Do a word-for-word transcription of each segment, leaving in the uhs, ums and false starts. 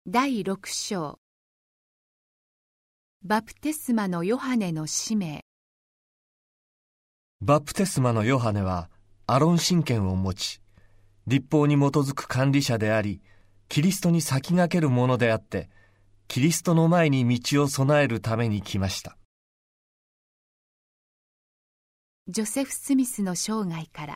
だいろく章バプテスマのヨハネの使命。 バプテスマのヨハネはアロン神権を持ち、律法に基づく管理者であり、キリストに先駆けるものであって、キリストの前に道を備えるために来ました。 ジョセフ・スミスの生涯から。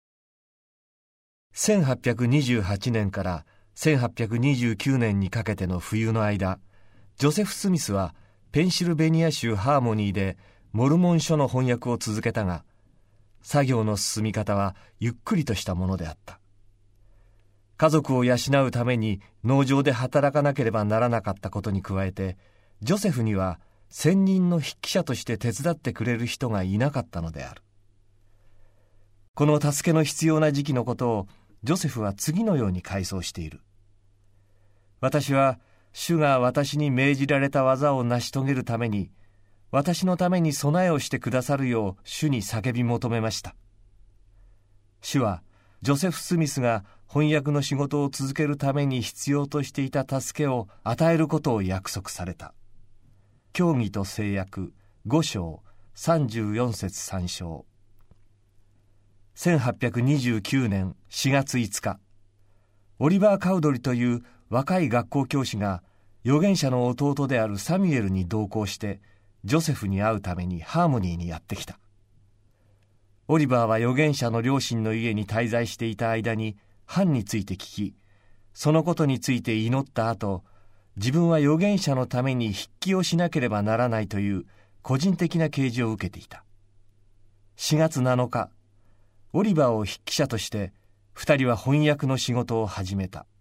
せんはっぴゃくにじゅうはちねんからせんはっぴゃくにじゅうきゅうねんにかけての冬の間、ジョセフ・スミスはペンシルベニア州ハーモニーでモルモン書の翻訳を続けたが、作業の進み方はゆっくりとしたものであった。家族を養うために農場で働かなければならなかったことに加えて、ジョセフには専任の筆記者として手伝ってくれる人がいなかったのである。この助けの必要な時期のことをジョセフは次のように回想している。私は主が私に命じられた技を成し遂げるために、私のために備えをしてくださるよう主に叫び求めました。主はジョセフ・スミスが翻訳の仕事を続けるために必要としていた助けを与えることを約束された。教義と誓約ご章さんじゅうよん節さん章。せんはっぴゃくにじゅうきゅうねんしがついつか、オリバー・カウドリという若い学校教師が預言者の弟であるサミュエルに同行してジョセフに会うためにハーモニーにやってきた。オリバーは預言者の両親の家に滞在していた間に藩について聞き、そのことについて祈った後、自分は預言者のために筆記をしなければならないという個人的な啓示を受けていた。しがつなのか、オリバーを筆記者として二人は翻訳の仕事を始めた。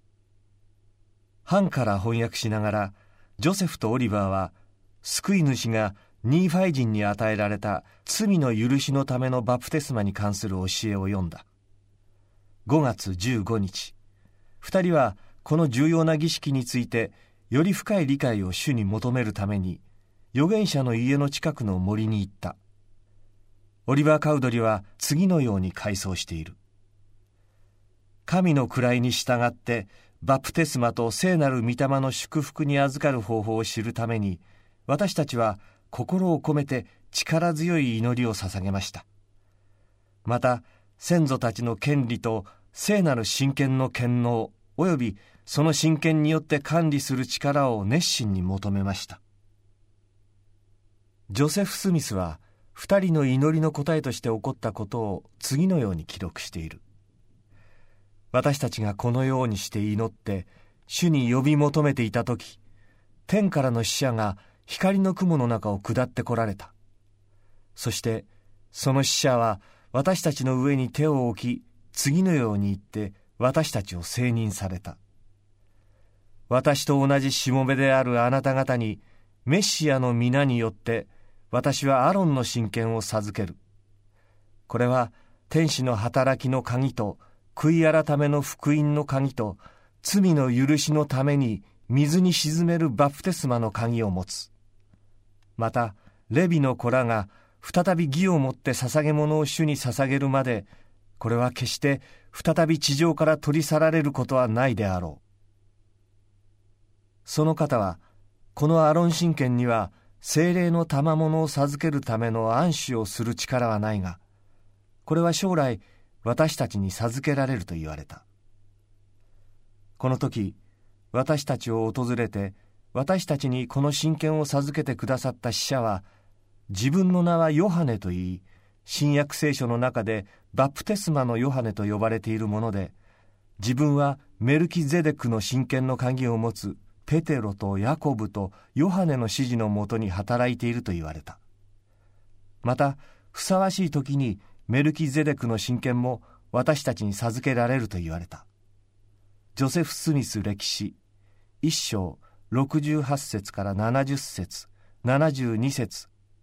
藩から翻訳しながら、ジョセフとオリバーは救い主がニーファイ人に与えられた罪の許しのためのバプテスマに関する教えを読んだ。ごがつじゅうごにち、二人はこの重要な儀式についてより深い理解を主に求めるために預言者の家の近くの森に行った。オリバー・カウドリは次のように回想している。神の位に従ってバプテスマと聖なる御霊の祝福に預かる方法を知るために、私たちは心を込めて力強い祈りを捧げました。また先祖たちの権利と聖なる神権の権能およびその神権によって管理する力を熱心に求めました。ジョセフ・スミスは二人の祈りの答えとして起こったことを次のように記録している。私たちがこのようにして祈って主に呼び求めていたとき、天からの使者が光の雲の中を下ってこられた。そしてその使者は私たちの上に手を置き、次のように言って私たちを聖認された。私と同じしもべであるあなた方にメッシアの皆によって私はアロンの神権を授ける。これは天使の働きの鍵と悔い改めの福音の鍵と罪の許しのために水に沈めるバプテスマの鍵を持つ。またレビの子らが再び義をもって捧げ物を主に捧げるまで、これは決して再び地上から取り去られることはないであろう。その方はこのアロン神権には聖霊の賜物を授けるための安守をする力はないが、これは将来私たちに授けられると言われた。この時私たちを訪れて私たちにこの神権を授けてくださった使者は、自分の名はヨハネといい、新約聖書の中でバプテスマのヨハネと呼ばれているもので、自分はメルキゼデクの神権の鍵を持つペテロとヤコブとヨハネの指示のもとに働いていると言われた。またふさわしい時にメルキゼデクの神権も私たちに授けられると言われた。ジョセフ・スミス歴史いっ章ろくじゅうはち節からななじゅっ節ななじゅうに節。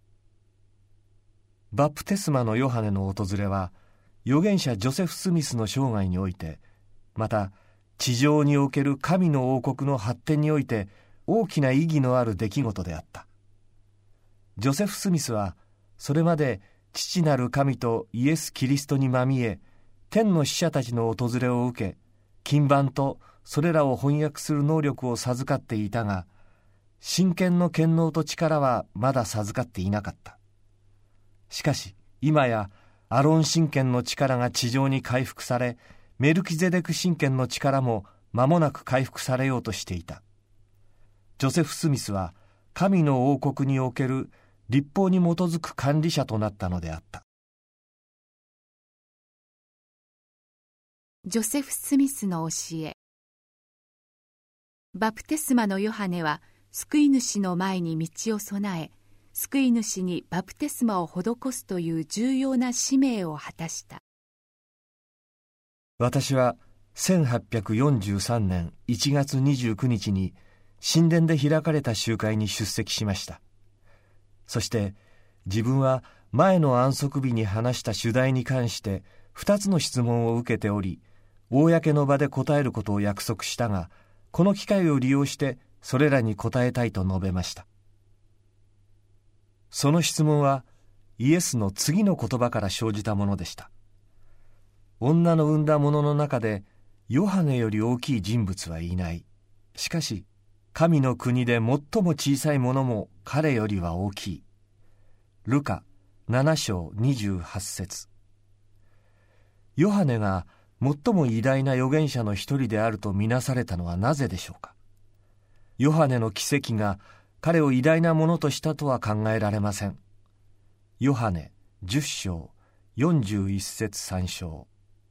バプテスマのヨハネの訪れは預言者ジョセフ・スミスの生涯において、また地上における神の王国の発展において大きな意義のある出来事であった。ジョセフ・スミスはそれまで父なる神とイエス・キリストにまみえ、天の使者たちの訪れを受け、金番とそれらを翻訳する能力を授かっていたが、真剣の権能と力はまだ授かっていなかった。しかし今やアロン神権の力が地上に回復され、メルキゼデク神権の力も間もなく回復されようとしていた。ジョセフ・スミスは神の王国における律法に基づく管理者となったのであった。 ジョセフ・スミスの教え。バプテスマのヨハネは救い主の前に道を備え、救い主にバプテスマを施すという重要な使命を果たした。 私はせんはっぴゃくよんじゅうさんねんいちがつにじゅうくにちに神殿で開かれた集会に出席しました。そして自分は前の安息日に話した主題に関してふたつの質問を受けており、公の場で答えることを約束したが、この機会を利用してそれらに答えたいと述べました。その質問はイエスの次の言葉から生じたものでした。女の産んだものの中でヨハネより大きい人物はいない。しかし神の国で最も小さいものも彼よりは大きい。ルカななしょうにじゅうはちせつ。ヨハネが最も偉大な預言者の一人であるとみなされたのはなぜでしょうか。ヨハネの奇跡が彼を偉大なものとしたとは考えられません。ヨハネじゅっしょうよんじゅういっせつさんしょ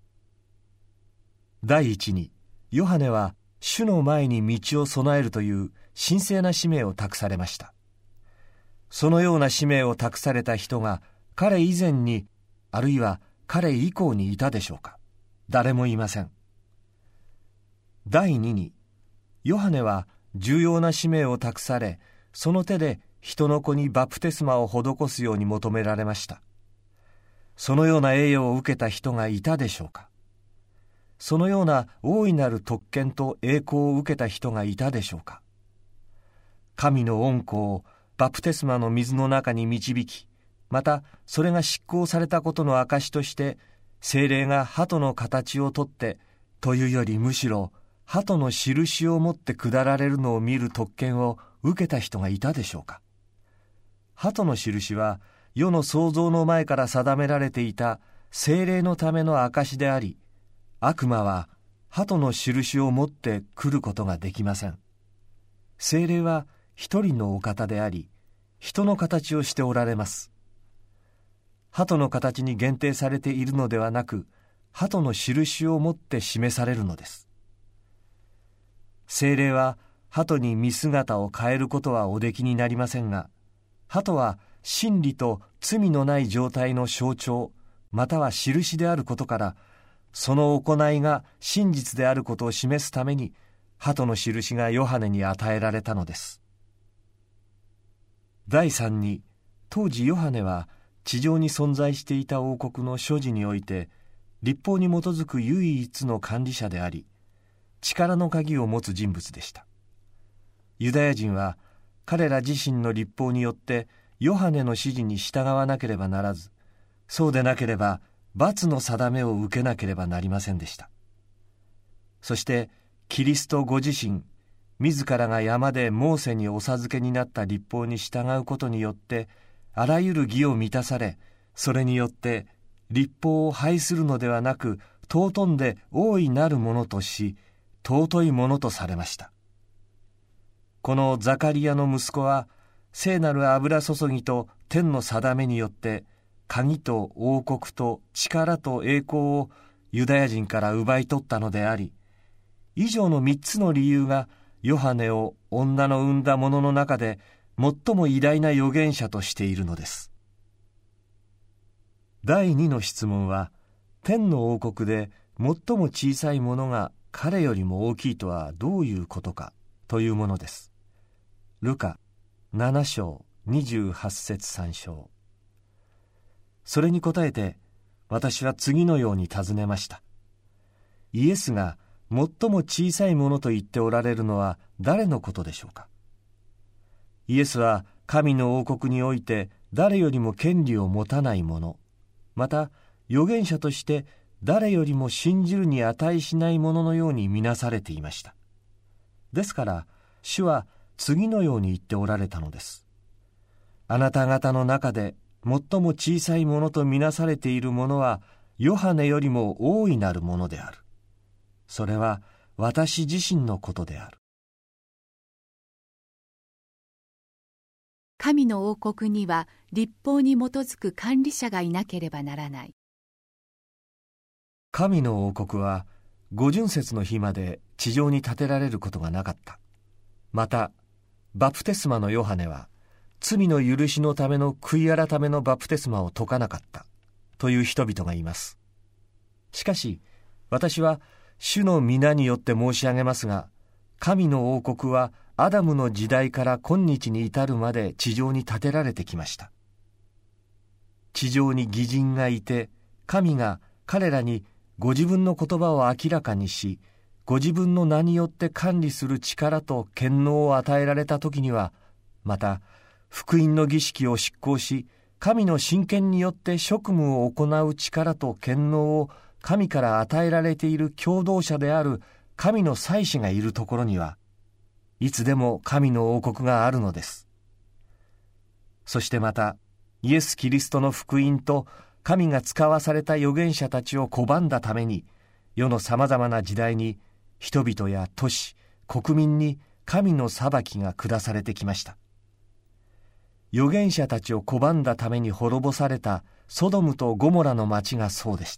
う。第一に、ヨハネは主の前に道を備えるという神聖な使命を託されました。そのような使命を託された人が彼以前に、あるいは彼以降にいたでしょうか。誰もいません。第二に、ヨハネは重要な使命を託され、その手で人の子にバプテスマを施すように求められました。そのような栄誉を受けた人がいたでしょうか。そのような大いなる特権と栄光を受けた人がいたでしょうか。神の恩子をバプテスマの水の中に導き、またそれが執行されたことの証として聖霊が鳩の形をとってというよりむしろ鳩の印を持って下られるのを見る特権を受けた人がいたでしょうか。鳩の印は世の創造の前から定められていた聖霊のための証であり、悪魔は鳩の印を持って来ることができません。聖霊は一人のお方であり、人の形をしておられます。鳩の形に限定されているのではなく、鳩の印を持って示されるのです。聖霊は鳩に見姿を変えることはおできになりませんが、鳩は真理と罪のない状態の象徴、または印であることから、その行いが真実であることを示すために、鳩の印がヨハネに与えられたのです。第三に、当時ヨハネは地上に存在していた王国の所持において、律法に基づく唯一の管理者であり、力の鍵を持つ人物でした。ユダヤ人は彼ら自身の律法によってヨハネの指示に従わなければならず、そうでなければ罰の定めを受けなければなりませんでした。そしてキリストご自身、自らが山でモーセにお授けになった律法に従うことによってあらゆる義を満たされ、それによって律法を廃するのではなく、尊んで大いなるものとし、尊いものとされました。このザカリアの息子は、聖なる油注ぎと天の定めによって、鍵と王国と力と栄光をユダヤ人から奪い取ったのであり、以上の三つの理由がヨハネを女の産んだ者の中で最も偉大な預言者としているのです。第二の質問は、天の王国で最も小さいものが彼よりも大きいとはどういうことかというものです。ルカななしょうにじゅうはちせつさんしょう。それに答えて私は次のように尋ねました。イエスが最も小さいものと言っておられるのは誰のことでしょうか。イエスは神の王国において誰よりも権利を持たないもの、また預言者として誰よりも信じるに値しないもののように見なされていました。ですから主は次のように言っておられたのです。あなた方の中で最も小さいものとみなされているものはヨハネよりも大いなるものである。それは私自身のことである。 神の王国には律法に基づく管理者がいなければならない。 神の王国は五巡節の日まで地上に建てられることがなかった。またバプテスマのヨハネは罪の許しのための悔い改めのバプテスマを説かなかったという人々がいます。しかし私は主の皆によって申し上げますが、神の王国はアダムの時代から今日に至るまで地上に建てられてきました。地上に義人がいて、神が彼らにご自分の言葉を明らかにし、ご自分の名によって管理する力と権能を与えられた時には、また福音の儀式を執行し、神の神権によって職務を行う力と権能を神から与えられている共同者である神の祭司がいるところには、いつでも神の王国があるのです。そしてまた、イエス・キリストの福音と神が使わされた預言者たちを拒んだために、世のさまざまな時代に人々や都市、国民に神の裁きが下されてきました。預言者たちを拒んだために滅ぼされたソドムとゴモラの町がそうでした。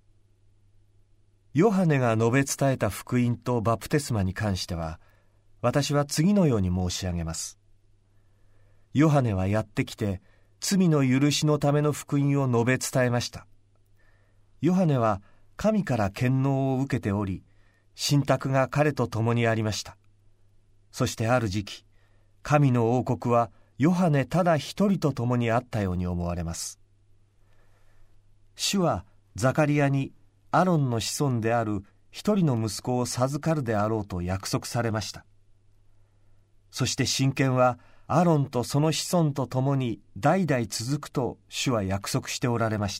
ヨハネが述べ伝えた福音とバプテスマに関しては、私は次のように申し上げます。ヨハネはやってきて、罪の許しのための福音を述べ伝えました。ヨハネは神から権能を受けており、信託が彼と共にありました。そしてある時期、神の王国はヨハネただ一人と共にあったように思われます。主はザカリアにアロンの子孫である一人の息子を授かるであろうと約束されました。そして神権はアロンとその子孫と共に代々続くと主は約束しておられました。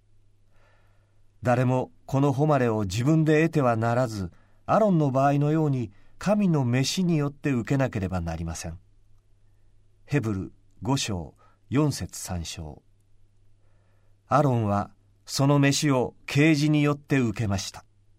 誰もこの誉れを自分で得てはならず、アロンの場合のように神の召しによって受けなければなりません。ヘブルご章よん節さん章。アロンはその召しを啓示によって受けました。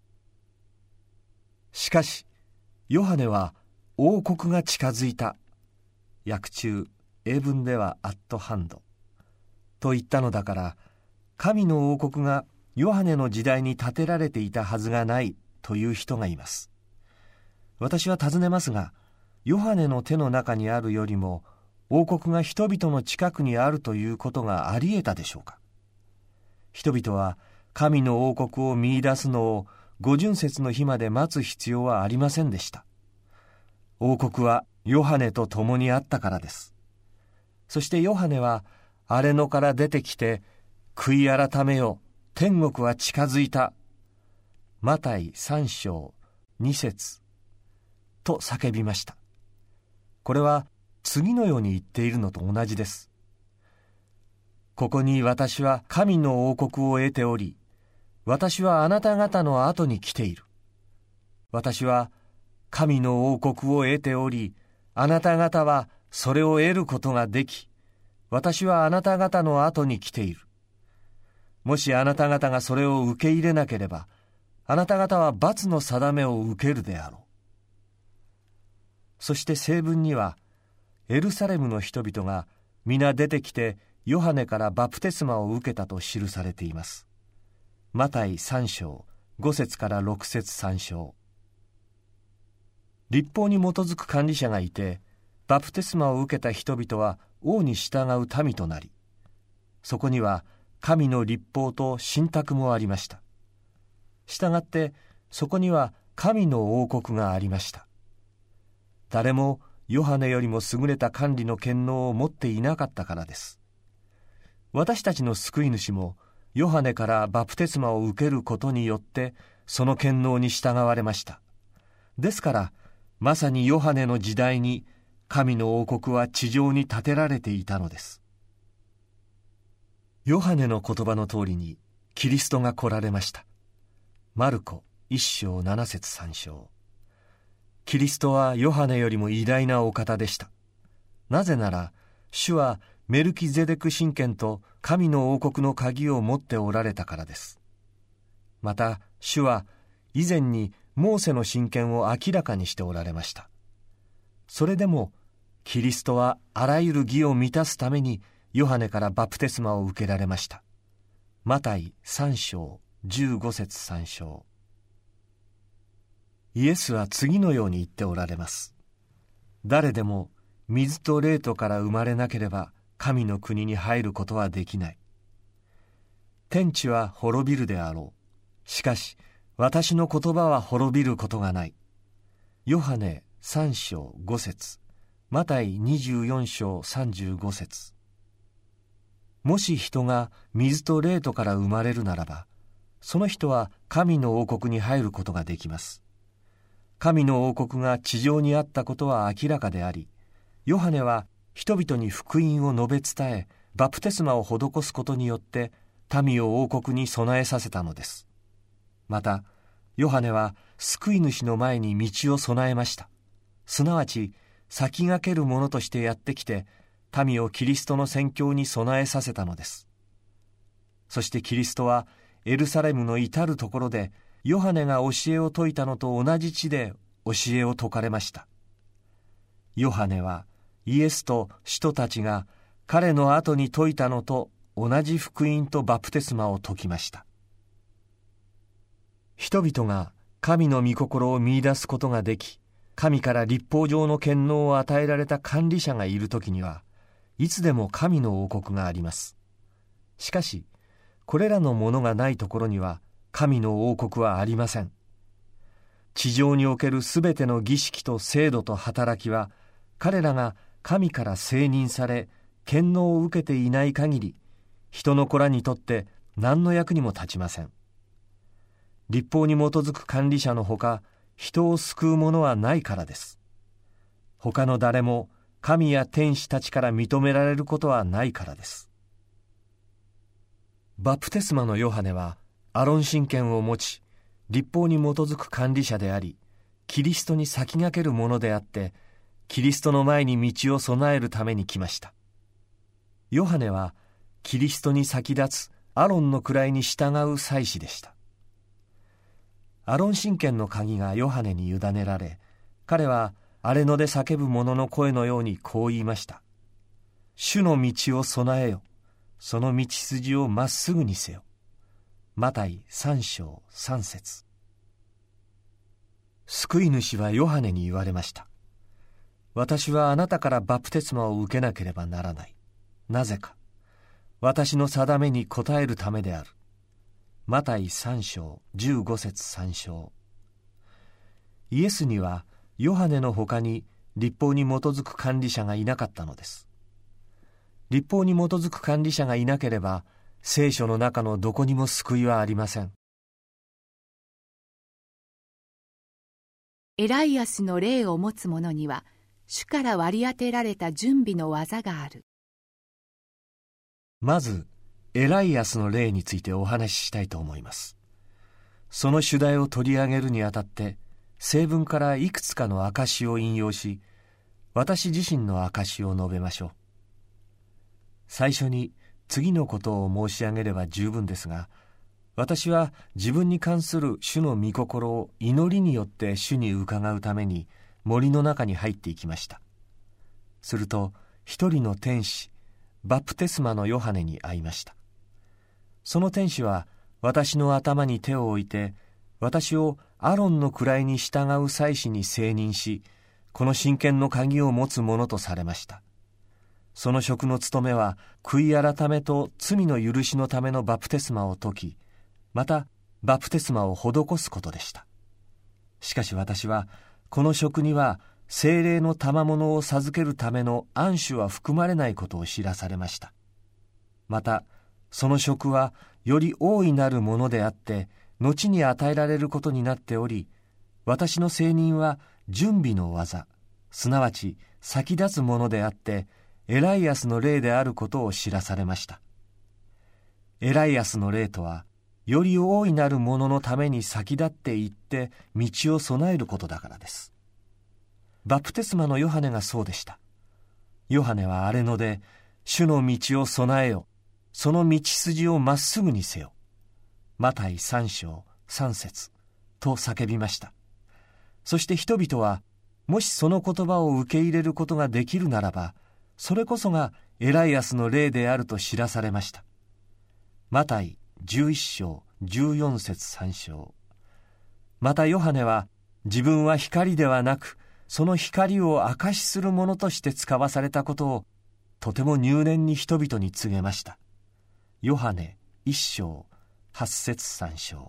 しかしヨハネは王国が近づいた、訳中英文ではアットハンドと言ったのだから、神の王国がヨハネの時代に建てられていたはずがないという人がいます。私は尋ねますが、ヨハネの手の中にあるよりも王国が人々の近くにあるということがあり得たでしょうか。人々は神の王国を見出すのを五巡節の日まで待つ必要はありませんでした。王国はヨハネと共にあったからです。そしてヨハネは荒れ野から出てきて、悔い改めよ、天国は近づいた、マタイさん章に節と叫びました。これは次のように言っているのと同じです。ここに私は神の王国を得ており、私はあなた方の後に来ている。私は神の王国を得ており、あなた方はそれを得ることができ、私はあなた方の後に来ている。もしあなた方がそれを受け入れなければ、あなた方は罰の定めを受けるであろう。そして聖文には、エルサレムの人々が皆出てきてヨハネからバプテスマを受けたと記されています。マタイさん章ご節からろく節さん章。律法に基づく管理者がいて、バプテスマを受けた人々は王に従う民となり、そこには神の律法と信託もありました。したがってそこには神の王国がありました。誰もヨハネよりも優れた管理の権能を持っていなかったからです。私たちの救い主もヨハネからバプテスマを受けることによってその権能に従われました。ですからまさにヨハネの時代に神の王国は地上に建てられていたのです。ヨハネの言葉の通りにキリストが来られました。マルコ一章七節三章。キリストはヨハネよりも偉大なお方でした。なぜなら、主はメルキゼデク神権と神の王国の鍵を持っておられたからです。また、主は以前にモーセの神権を明らかにしておられました。それでも、キリストはあらゆる義を満たすためにヨハネからバプテスマを受けられました。マタイ三章十五節三章。イエスは次のように言っておられます。誰でも水と霊とから生まれなければ神の国に入ることはできない。天地は滅びるであろう。しかし私の言葉は滅びることがない。ヨハネ三章五節、マタイ二十四章三十五節。もし人が水と霊とから生まれるならば、その人は神の王国に入ることができます。神の王国が地上にあったことは明らかであり、ヨハネは人々に福音を述べ伝え、バプテスマを施すことによって民を王国に備えさせたのです。また、ヨハネは救い主の前に道を備えました。すなわち、先駆ける者としてやってきて、民をキリストの宣教に備えさせたのです。そしてキリストはエルサレムの至るところで、ヨハネが教えを説いたのと同じ地で教えを説かれました。ヨハネはイエスと使徒たちが彼の後に説いたのと同じ福音とバプテスマを説きました。人々が神の御心を見出すことができ、神から律法上の権能を与えられた管理者がいるときには、いつでも神の王国があります。しかし、これらのものがないところには、神の王国はありません。地上におけるすべての儀式と制度と働きは、彼らが神から承認され、権能を受けていない限り、人の子らにとって何の役にも立ちません。律法に基づく管理者のほか、人を救うものはないからです。他の誰も神や天使たちから認められることはないからです。バプテスマのヨハネは、アロン神権を持ち、律法に基づく管理者であり、キリストに先駆けるものであって、キリストの前に道を備えるために来ました。ヨハネは、キリストに先立つアロンの位に従う祭司でした。アロン神権の鍵がヨハネに委ねられ、彼は荒れ野で叫ぶ者の声のようにこう言いました。主の道を備えよ、その道筋をまっすぐにせよ。マタイ三章三節。救い主はヨハネに言われました。私はあなたからバプテスマを受けなければならない。なぜか、私の定めに応えるためである。マタイ三章十五節三章。イエスにはヨハネのほかに律法に基づく管理者がいなかったのです。律法に基づく管理者がいなければ、聖書の中のどこにも救いはありません。 エライアスの霊を持つ者には、主から割り当てられた準備の技がある。 まず、エライアスの霊についてお話ししたいと思います。その主題を取り上げるにあたって、聖文からいくつかの証を引用し、私自身の証を述べましょう。最初に次のことを申し上げれば十分ですが、私は自分に関する主の御心を祈りによって主に伺うために森の中に入っていきました。すると一人の天使、バプテスマのヨハネに会いました。その天使は私の頭に手を置いて、私をアロンの位に従う祭司に承認し、この神権の鍵を持つものとされました。その職の務めは、悔い改めと罪の許しのためのバプテスマを説き、またバプテスマを施すことでした。しかし私は、この職には聖霊の賜物を授けるための暗守は含まれないことを知らされました。また、その職はより大いなるものであって、後に与えられることになっており、私の承認は準備の技、すなわち先立つものであって、エライアスの霊であることを知らされました。エライアスの霊とは、 より大いなるもののために先立って行って道を備えることだからです。バプテスマのヨハネがそうでした。ヨハネは荒れ野で、主の道を備えよ、その道筋をまっすぐにせよ。マタイさん章さん節と叫びました。そして人々は、もしその言葉を受け入れることができるならば、それこそがエライアスの霊であると知らされました。マタイじゅういち章じゅうよん節さん章。またヨハネは、自分は光ではなく、その光を証しするものとして使わされたことを、とても入念に人々に告げました。ヨハネいち章はち節さん章。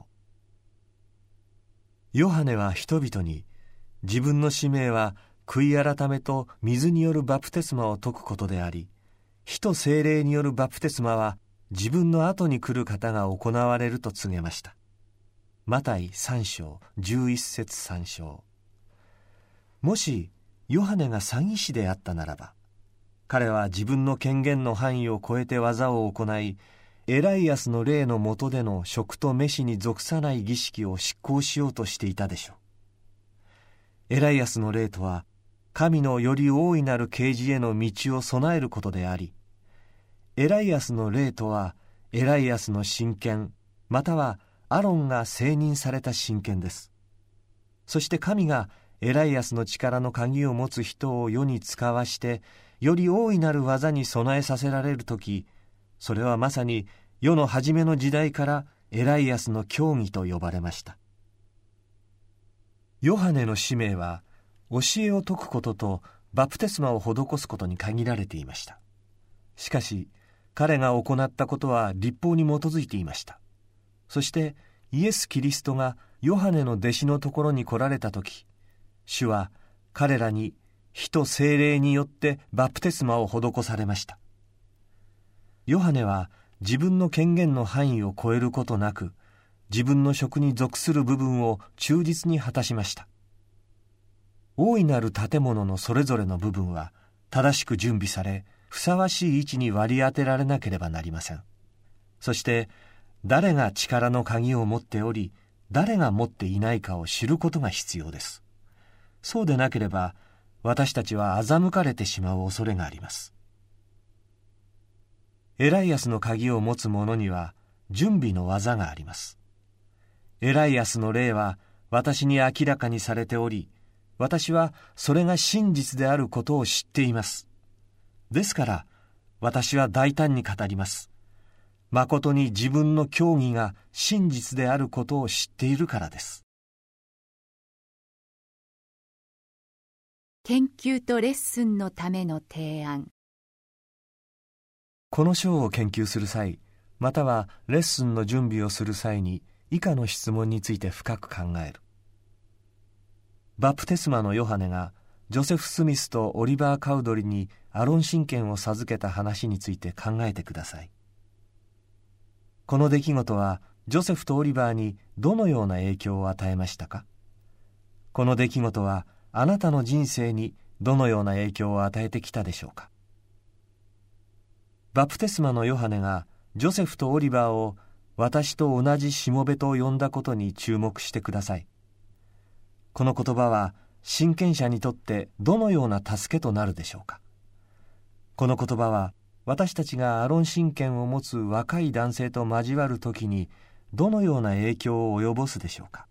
ヨハネは人々に、自分の使命は悔い改めと水によるバプテスマを説くことであり、火と聖霊によるバプテスマは自分の後に来る方が行われると告げました。マタイさん章じゅういち節さん章。もしヨハネが詐欺師であったならば、彼は自分の権限の範囲を超えて技を行い、エライアスの霊の下での食と飯に属さない儀式を執行しようとしていたでしょう。エライアスの霊とは、神のより大いなる啓示への道を備えることであり、エライアスの霊とは、エライアスの神権、またはアロンが承認された神権です。そして神がエライアスの力の鍵を持つ人を世に使わして、より大いなる技に備えさせられるとき、それはまさに世の初めの時代からエライアスの教義と呼ばれました。ヨハネの使命は、教えを説くこととバプテスマを施すことに限られていました。しかし、彼が行ったことは律法に基づいていました。そしてイエス・キリストがヨハネの弟子のところに来られたとき、主は彼らに火と聖霊によってバプテスマを施されました。ヨハネは自分の権限の範囲を超えることなく、自分の職に属する部分を忠実に果たしました。大いなる建物のそれぞれの部分は正しく準備され、ふさわしい位置に割り当てられなければなりません。そして誰が力の鍵を持っており、誰が持っていないかを知ることが必要です。そうでなければ、私たちは欺かれてしまう恐れがあります。エライアスの鍵を持つ者には準備の技があります。エライアスの霊は私に明らかにされており、私はそれが真実であることを知っています。ですから私は大胆に語ります。誠に自分の教義が真実であることを知っているからです。 研究とレッスンのための提案。 この章を研究する際、またはレッスンの準備をする際に、以下の質問について深く考える。バプテスマのヨハネがジョセフ・スミスとオリバー・カウドリにアロン神権を授けた話について考えてください。この出来事はジョセフとオリバーにどのような影響を与えましたか？この出来事はあなたの人生にどのような影響を与えてきたでしょうか？バプテスマのヨハネがジョセフとオリバーを私と同じしもべと呼んだことに注目してください。この言葉は親権者にとってどのような助けとなるでしょうか？この言葉は私たちがアロン神権を持つ若い男性と交わるときにどのような影響を及ぼすでしょうか？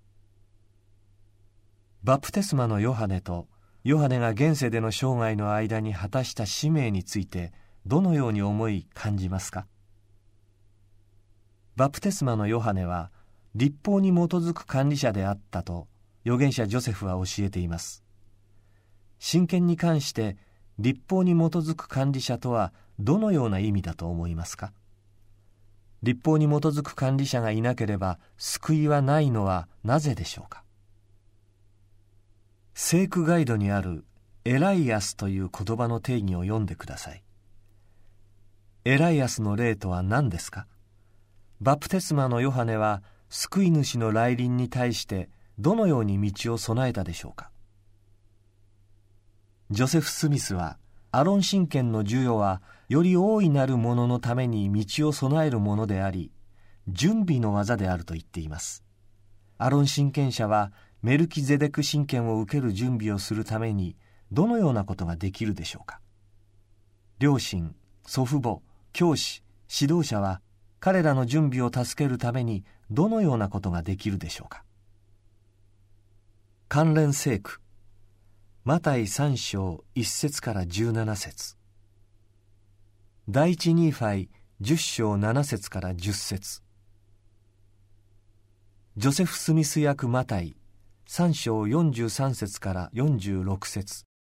バプテスマのヨハネとヨハネが現世での生涯の間に果たした使命についてどのように思い感じますか？バプテスマのヨハネは律法に基づく管理者であったと預言者ジョセフは教えています。神権に関して律法に基づく管理者とはどのような意味だと思いますか？律法に基づく管理者がいなければ救いはないのはなぜでしょうか？聖句ガイドにあるエライアスという言葉の定義を読んでください。エライアスの霊とは何ですか？バプテスマのヨハネは救い主の来臨に対してどのように道を備えたでしょうか？ジョセフ・スミスはアロン神権の授与はより大いなるもののために道を備えるものであり、 準備の技であると言っています。アロン親権者はメルキゼデク親権を受ける準備をするためにどのようなことができるでしょうか。両親、祖父母、教師、指導者は彼らの準備を助けるためにどのようなことができるでしょうか。関連聖句、マタイさん章いち節からじゅうなな節、第一ニーファイじゅっ章なな節からじゅっ節、ジョセフ・スミス役マタイさん章よんじゅうさん節からよんじゅうろく節、